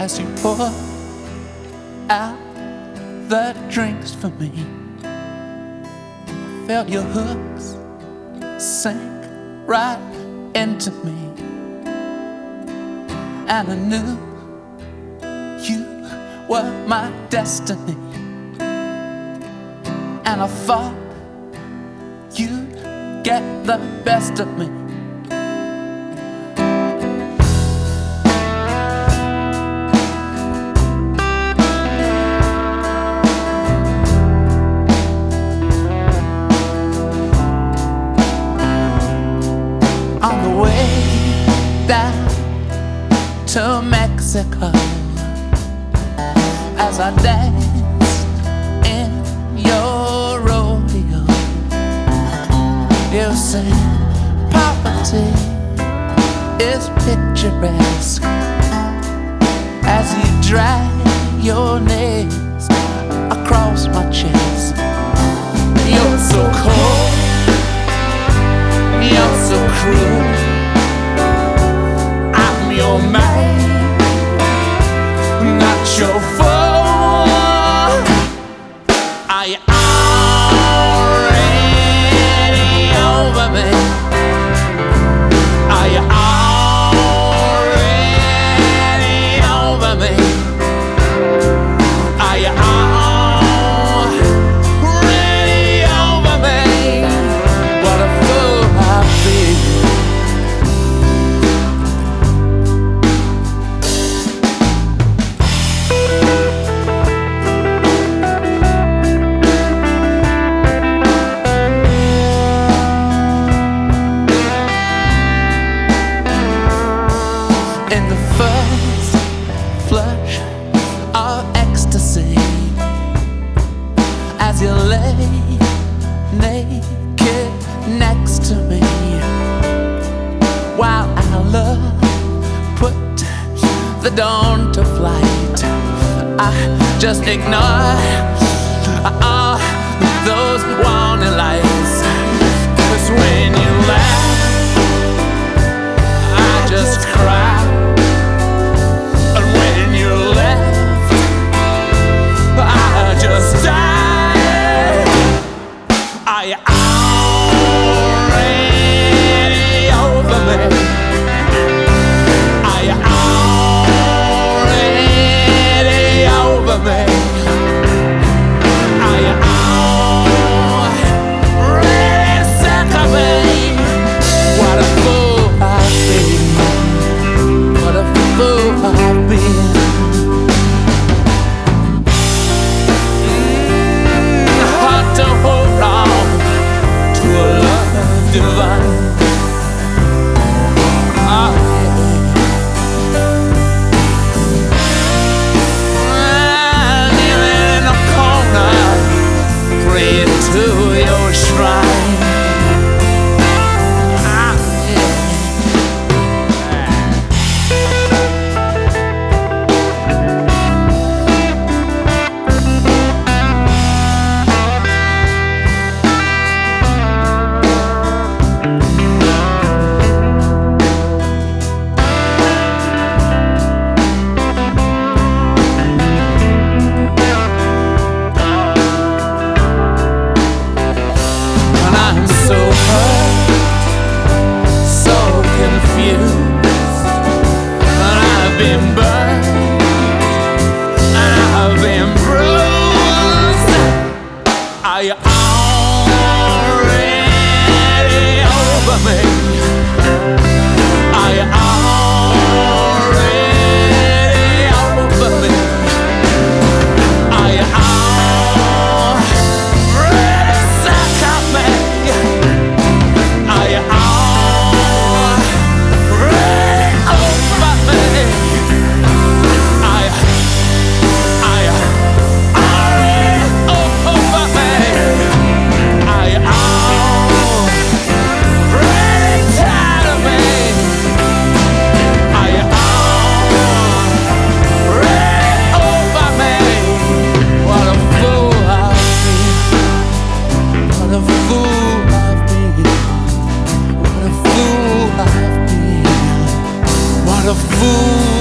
as you pour out the drinks for me. I felt your hooks sink right into me, and I knew you were my destiny. And I thought you'd get the best of me. On the way down to Mexico, as I danced in your rodeo, you said poverty is picturesque as you drag your nails across my chest. You're so cold, you're so cruel, I'm your man, not your fool. Are you already over me? Are you already over me? Are you already over me? What a fool I've been. In the first flush of ecstasy, as you lay naked next to me, while our love put the dawn to flight, I just ignore all those warning lights. 'Cause when you laugh, I just cry. And when you left, I just died. Are you already over me? Are you already over me? Are you already sick of me? What a fool I've been. What a fool I've been. Hard to hold on to a love divine. Ah, yeah. Kneeling in a corner, praying to your shrine. Ah, yeah. And I'm so hurt, so confused, and I've been burned, and I've been bruised. Are you already over me? Are you already over me? Are you already sick of me? Are you already over me? Are you already over me? Are you already tired of me? Are you already over me? What a fool I've been. What a fool I've been. What a fool I've been. What a fool